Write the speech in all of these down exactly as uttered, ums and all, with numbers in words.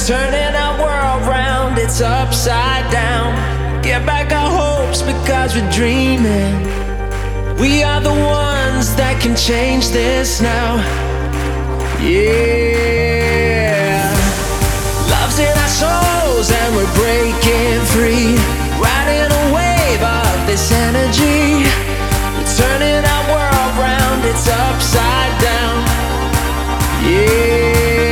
Turning our world round, it's upside down. Get back our hopes because we're dreaming. We are the ones that can change this now. Yeah. Love's in our souls and we're breaking free. Riding a wave of this energy. We're turning our world round, it's upside down. Yeah.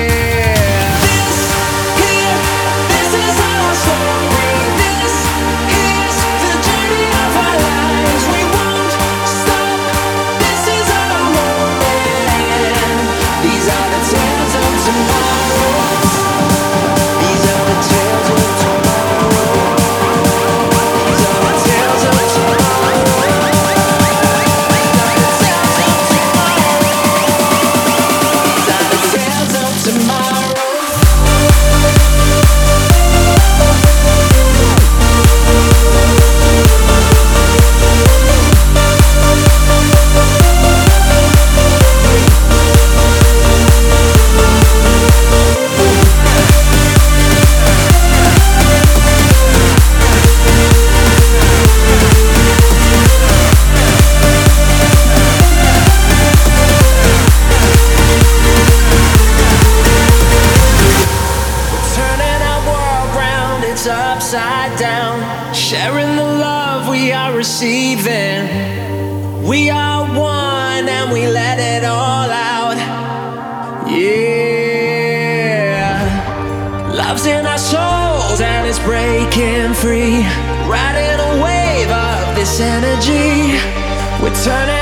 Upside down, sharing the love we are receiving. We are one and we let it all out. Yeah. Love's in our souls and it's breaking free. Riding a wave of this energy. We're turning